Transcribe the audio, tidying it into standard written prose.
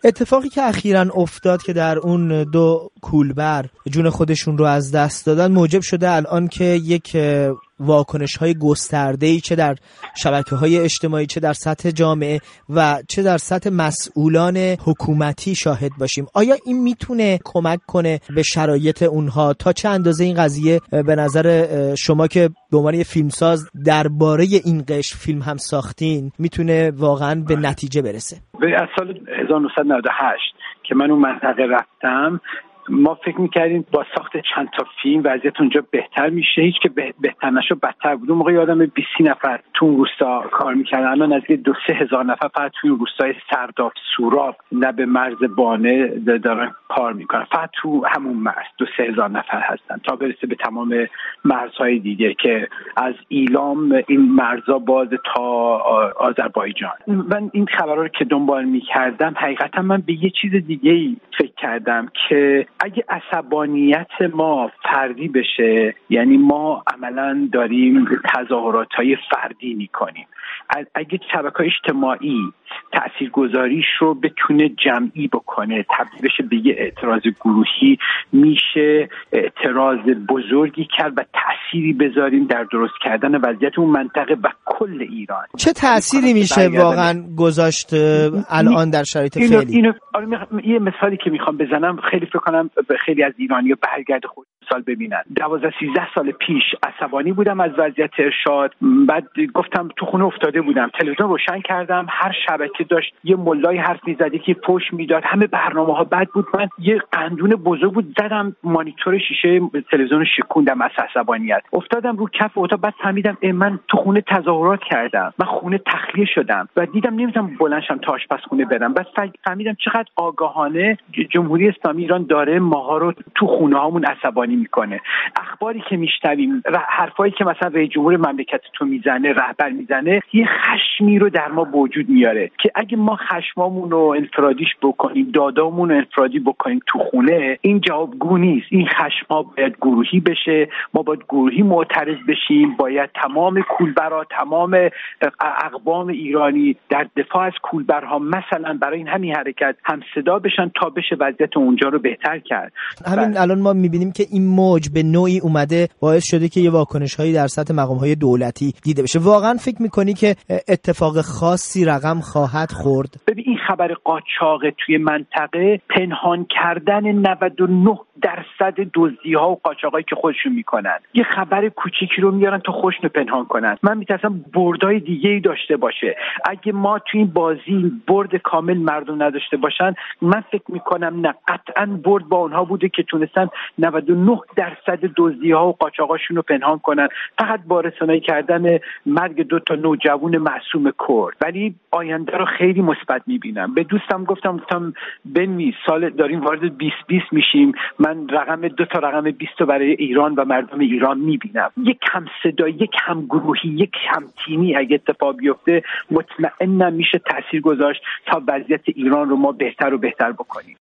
اتفاقی که اخیراً افتاد که در اون دو کولبر جون خودشون رو از دست دادن موجب شده الان که یک واکنش‌های گسترده‌ای چه در شبکه‌های اجتماعی، چه در سطح جامعه و چه در سطح مسئولان حکومتی شاهد باشیم. آیا این میتونه کمک کنه به شرایط اونها؟ تا چه اندازه این قضیه به نظر شما که به عنوان یه فیلمساز درباره این قشر فیلم هم ساختین میتونه واقعاً به نتیجه برسه؟ از سال 1998 که من اون منطقه رفتم، ما فکر میکردیم با ساخت چند تا فیلم وضعیت اونجا بهتر میشه. هیچ که بهتر نشد بدتر بود. اون موقع یادم 20 نفر تو اون روستا کار میکردن، الان نزدیک 2-3 هزار نفر فقط توی روستای سرداب سوراب لب مرز بانه دارن کار میکنن. فقط تو همون مرز 2-3 هزار نفر هستن تا برسه به تمام مرزهای دیگه که از ایلام این مرزا باز تا آذربایجان. من این خبرها رو که دنبال میکردم حقیقتا من به یه چیز دیگه فکر کردم که اگه عصبانیت ما فردی بشه، یعنی ما عملاً داریم تظاهرات‌های فردی می‌کنیم. اگه شبکه‌های اجتماعی تاثیرگذاریش رو بتونه جمعی بکنه، تبدیل بشه به یه اعتراض گروهی، میشه اعتراض بزرگی کرد و تأثیری بذاریم در درست کردن وضعیت اون منطقه و کل ایران. چه تأثیری میشه واقعا گذاشت الان در شرایط فعلی؟ یه مثالی که میخوام بزنم، خیلی فکر کنم خیلی از ایرانی‌ها برگرد خود سال ببینن. 12-13 سال پیش عصبانی بودم از وضعیت ارشاد، بعد گفتم تو خونه افتاده بودم، تلویزیون روشن کردم، هر شبکه داشت یه ملای حرف می‌زد که پشت میداد، همه برنامه‌ها بد بود. من یه قندون بزرگ بود زدم مانیتور شیشه تلویزیون رو شکوندم از عصبانیت، افتادم رو کف اتاق. بعد فهمیدم من تو خونه تظاهرات کردم، من خونه تخلیه شدم و دیدم نمی‌تونم بلندشم تا آشپزخونه برم. بعد فهمیدم چقدر آگاهانه جمهوری اسلامی ایران داره ماها رو تو خونه‌هامون عصبانی میکنه. اخباری که میشنویم، حرفایی که مثلا رئیس جمهور مملکت تو میزنه، رهبر میزنه، یه خشمی رو در ما وجود میاره که اگه ما خشمامون رو انفرادیش بکنیم، دادامون رو انفرادی بکنیم تو خونه، این جوابگو نیست. این خشم‌ها باید گروهی بشه، ما باید گروهی معترض بشیم، باید تمام کولبرها، تمام اقوام ایرانی در دفاع از کولبرها مثلا برای این همین حرکت هم صدا بشن تا بشه وضعیت اونجا رو بهتر کرد. همین الان ما میبینیم که این موج به نوعی اومده باعث شده که یه واکنش‌هایی در سطح مقام‌های دولتی دیده بشه. واقعا فکر می‌کنی که اتفاق خاصی رقم خواهد خورد؟ ببین این خبر قاچاق توی منطقه پنهان کردن 99% دزدی‌ها و قاچاقایی که خودشون میکنن، یه خبر کوچیکی رو میارن تا خودشون پنهان کنن. من میترسم بردای دیگه‌ای داشته باشه. اگه ما توی این بازی برد کامل مردم نداشته باشن، من فکر میکنم نه، قطعاً برد با اونها بوده که تونستن 99% دزدی‌ها و قاچاقاشون رو پنهان کنن فقط با رسانه‌ای کردن مرگ 2 تا نوجوان معصوم کرد. ولی آینده رو خیلی مثبت می‌بینم. به دوستم گفتم بنویس، سال داریم وارد 2020 میشیم، من رقم 2 تا رقم 20 رو برای ایران و مردم ایران می‌بینم. یک هم صدا، یک هم گروهی، یک هم تیمی اگه اتفاق بیفته، مطمئنم میشه تاثیر گذاشت تا وضعیت ایران رو ما بهتر و بهتر بکنیم.